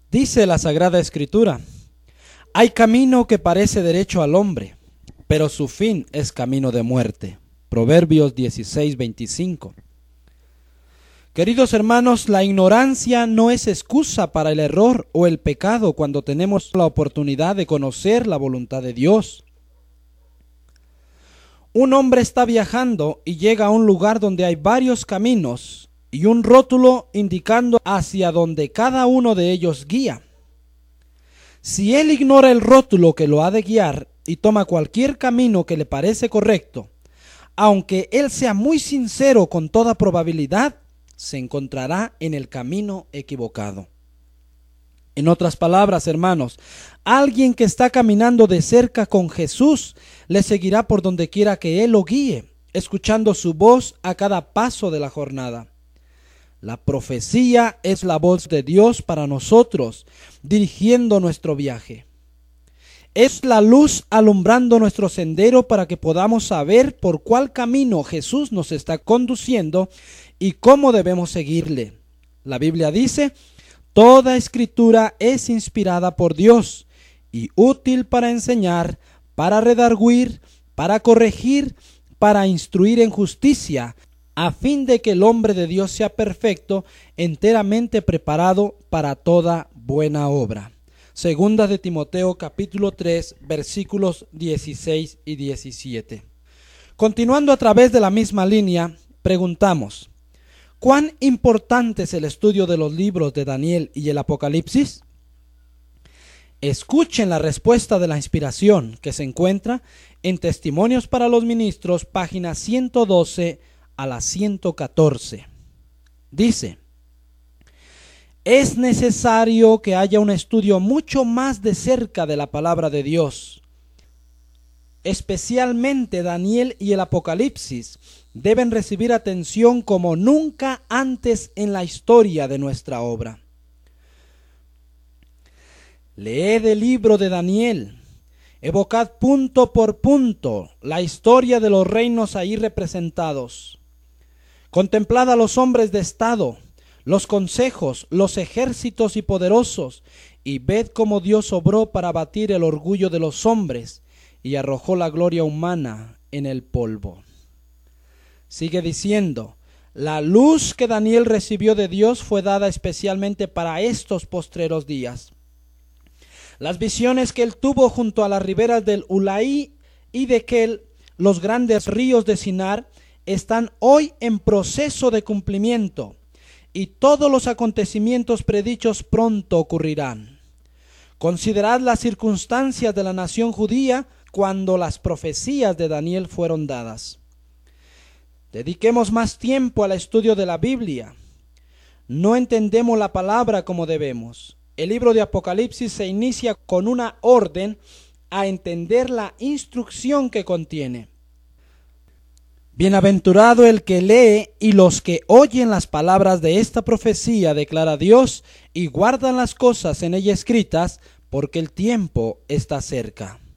Dice la Sagrada Escritura: hay camino que parece derecho al hombre, pero su fin es camino de muerte. Proverbios 16:25. Queridos hermanos, la ignorancia no es excusa para el error o el pecado cuando tenemos la oportunidad de conocer la voluntad de Dios. Un hombre está viajando y llega a un lugar donde hay varios caminos y un rótulo indicando hacia donde cada uno de ellos guía. Si él ignora el rótulo que lo ha de guiar y toma cualquier camino que le parece correcto, aunque él sea muy sincero, con toda probabilidad se encontrará en el camino equivocado. En otras palabras, hermanos, alguien que está caminando de cerca con Jesús le seguirá por donde quiera que Él lo guíe, escuchando su voz a cada paso de la jornada. La profecía es la voz de Dios para nosotros, dirigiendo nuestro viaje. Es la luz alumbrando nuestro sendero para que podamos saber por cuál camino Jesús nos está conduciendo y cómo debemos seguirle. La Biblia dice: toda escritura es inspirada por Dios y útil para enseñar, para redarguir, para corregir, para instruir en justicia, a fin de que el hombre de Dios sea perfecto, enteramente preparado para toda buena obra. Segunda de Timoteo capítulo 3 versículos 16 y 17. Continuando a través de la misma línea, preguntamos: ¿cuán importante es el estudio de los libros de Daniel y el Apocalipsis? Escuchen la respuesta de la inspiración que se encuentra en Testimonios para los Ministros, páginas 112 a la 114. Dice: es necesario que haya un estudio mucho más de cerca de la palabra de Dios. Especialmente Daniel y el Apocalipsis deben recibir atención como nunca antes en la historia de nuestra obra. Leed el libro de Daniel, evocad punto por punto la historia de los reinos ahí representados. Contemplad a los hombres de estado, los consejos, los ejércitos y poderosos, y ved cómo Dios obró para abatir el orgullo de los hombres y arrojó la gloria humana en el polvo. Sigue diciendo: la luz que Daniel recibió de Dios fue dada especialmente para estos postreros días. Las visiones que él tuvo junto a las riberas del Ulaí y de Kel, los grandes ríos de Sinar, están hoy en proceso de cumplimiento, y todos los acontecimientos predichos pronto ocurrirán. Considerad las circunstancias de la nación judía cuando las profecías de Daniel fueron dadas. Dediquemos más tiempo al estudio de la Biblia. No entendemos la palabra como debemos. El libro de Apocalipsis se inicia con una orden a entender la instrucción que contiene. Bienaventurado el que lee y los que oyen las palabras de esta profecía, declara Dios, y guardan las cosas en ella escritas, porque el tiempo está cerca.